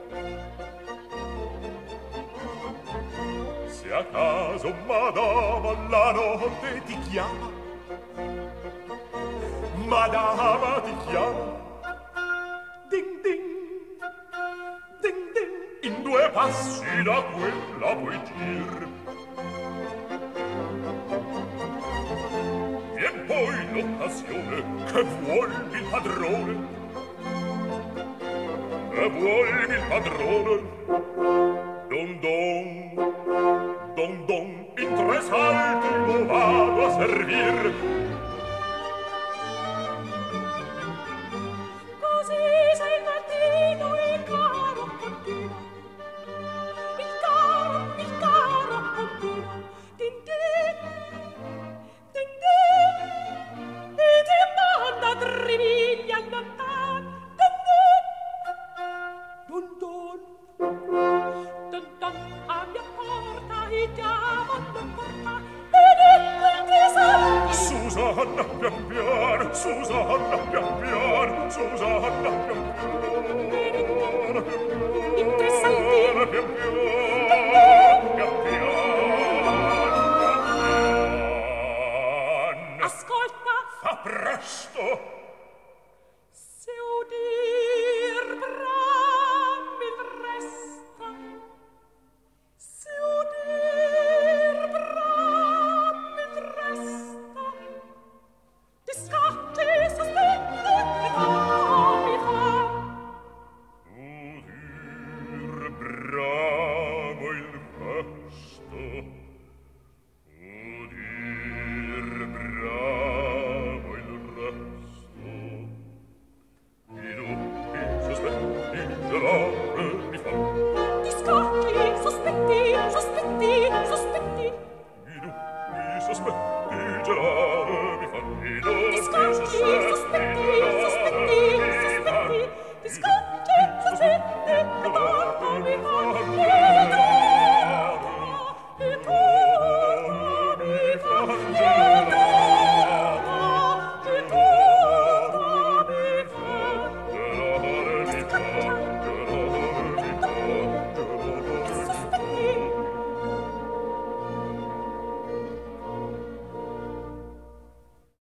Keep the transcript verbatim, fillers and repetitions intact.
Se a caso madama la notte ti chiama, madama ti chiama, ding ding, ding ding, in due passi da quella puoi gir. Vien poi l'occasione che vuol il padrone, che vuol il padrone, don don, don don, in tre salti lo vado a servir. Così sei il mattino, il caro continua, il caro, il caro continua, din din, din din, e ti manda tre miglia lontano, din din, dun dun, dun dun, a mia porta il diavolo porta, ed ecco il tesoro. Susanna pian pian, Susanna pian pian, Susanna pian pian.